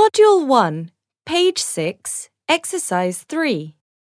Module 1, page 6, exercise 3.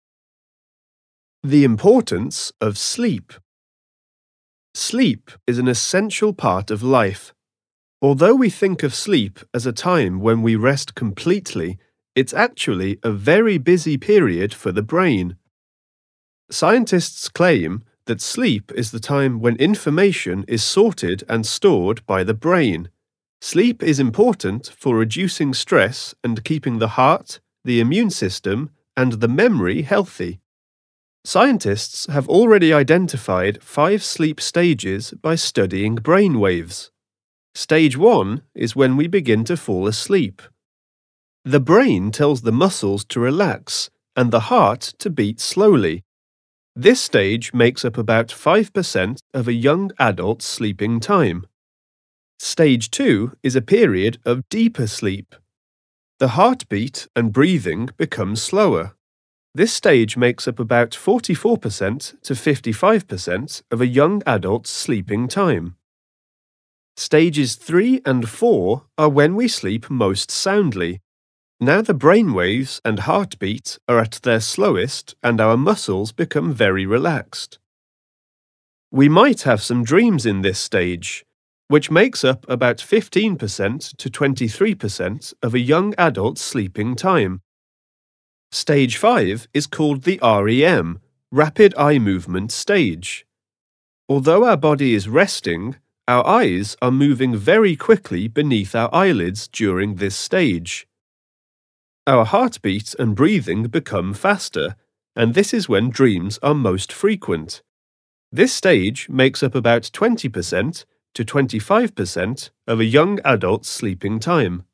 The importance of sleep. Sleep is an essential part of life. Although we think of sleep as a time when we rest completely, it's actually a very busy period for the brain. Scientists claim that sleep is the time when information is sorted and stored by the brain. Sleep is important for reducing stress and keeping the heart, the immune system, and the memory healthy. Scientists have already identified 5 sleep stages by studying brain waves. Stage 1 is when we begin to fall asleep. The brain tells the muscles to relax and the heart to beat slowly. This stage makes up about 5% of a young adult's sleeping time. Stage 2 is a period of deeper sleep. The heartbeat and breathing become slower. This stage makes up about 44% to 55% of a young adult's sleeping time. Stages 3 and 4 are when we sleep most soundly. Now the brainwaves and heartbeat are at their slowest and our muscles become very relaxed. We might have some dreams in this stage, which makes up about 15% to 23% of a young adult's sleeping time. Stage 5 is called the REM, Rapid Eye Movement stage. Although our body is resting, our eyes are moving very quickly beneath our eyelids during this stage. Our heartbeat and breathing become faster, and this is when dreams are most frequent. This stage makes up about 20% to 25% of a young adult's sleeping time.